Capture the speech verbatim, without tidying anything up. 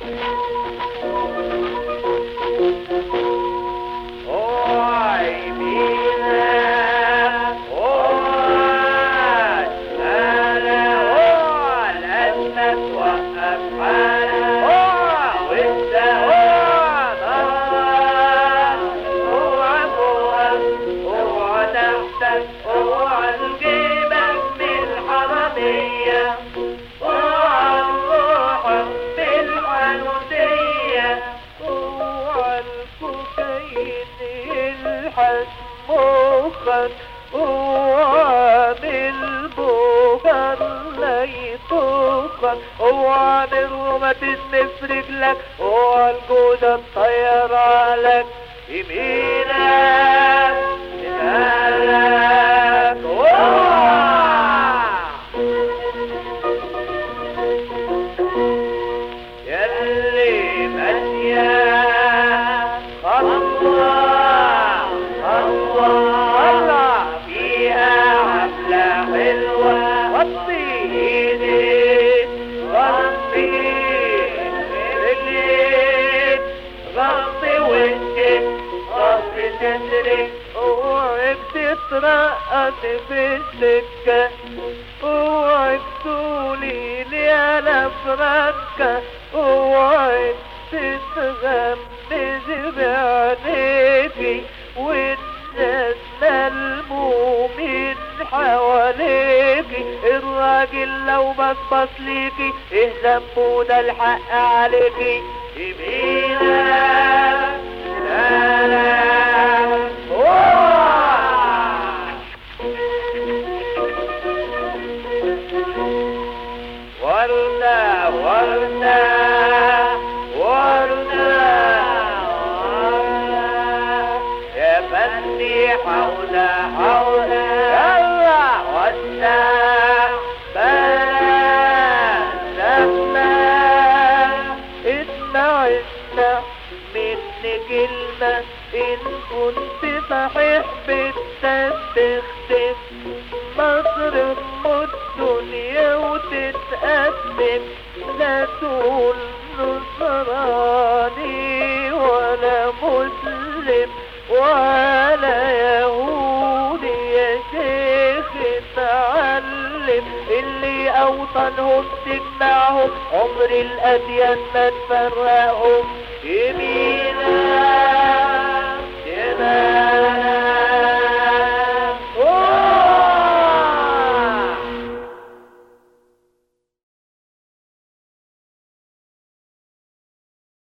مخك وعامل بوغر لا يطوخك وعن الروماتيزم في رجلك وعن الجودة تطير عليك يمينك شمالك ياللي ماشية اوعك تترقص في السكة اوعك تقولي لي انا فرنكة اوعك تتغمز بعينيكي والناس ملمومين حواليكي الراجل لو بصبص ليكي ايه ذنبه ده الحق عليكي يمينك شمالك وردة وردة وردة يا بني حولة حولة يلا وسع بلد سمع اسمع اسمع مني كلمة إن كنت صحيح بتستخدم مصر ام الدنيا وتتقدم لا تقول نصراني ولا مسلم ولا يهودي يا شيخ اتعلم اللي اوطنهم تجمعهم عمر الاديان ما تفرقهم يمينك شمالك